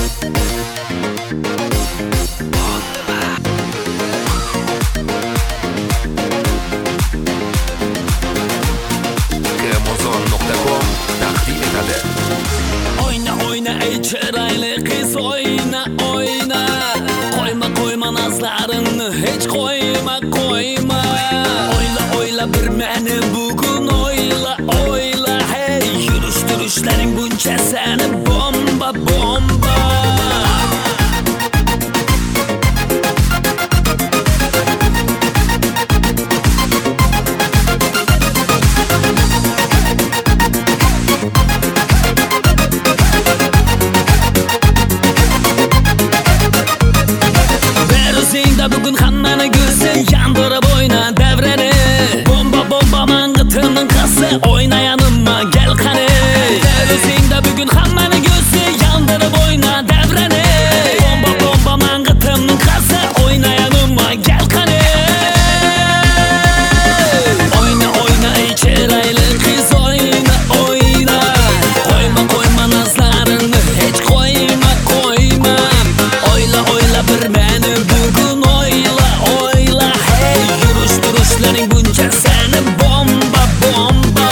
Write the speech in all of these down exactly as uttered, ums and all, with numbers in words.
Kremozon nokta com taqdim etadi. Oyna oyna ey chiroyli qiz, oyna oyna, qo'yma qo'yma nazlaringni hech qo'yma qo'yma. Oyla oyla bir meni bugun, oyla oyla, hey yurish turishlaring buncha seni bomba bomba. Bugün hammani ko'zi yandırıp oyna devreni. Bomba bomba mang'itinin qasi, oyna yanimma gel qani. O'zingda bugün hammani ko'zi yandırıp oyna devreni. Bomba bomba mang'itinin qasi, oyna yanimma gel qani. Oyna oyna ey chiroyli qiz, oyna oyna, qo'yma qo'yma nazlaringni hech qo'yma qo'yma. Oyla oyla bir meni bugun, oyla oyla, hey yurish turishlaring buncha seni bomba bomba.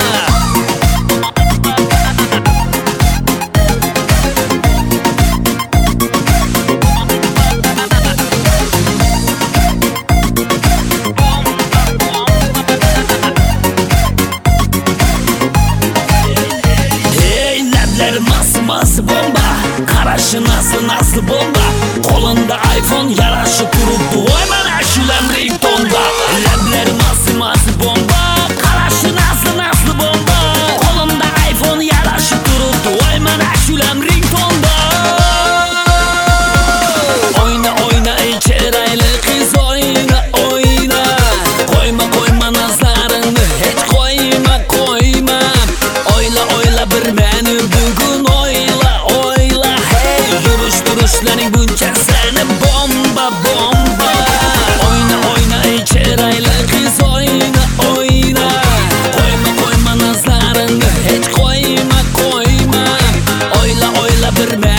Hey lablar mas mas bomba, qarashi nasıl nasıl bomba. Qo'linda iPhone yarashib turibdi, voy mana shular ringtonda. Lablar mas mas bomba, qarashi nasıl nasıl bomba. Qo'limda iPhone yarashib turibdi, voy mana shular ringtonda. Oyna oyna ey chiroyli qiz, oyna oyna, qo'yma qo'yma nazlaringni hech qo'yma qo'yma. Oyla oyla bir meni bugun, oyla oyla, hey yurish turishlaring buncha seni bomba bomba. Oyna oyna ey chiroyli qiz, oyna oyna, qo'yma qo'yma nazlaringni hech qo'yma qo'yma. Oyla oyla bir meni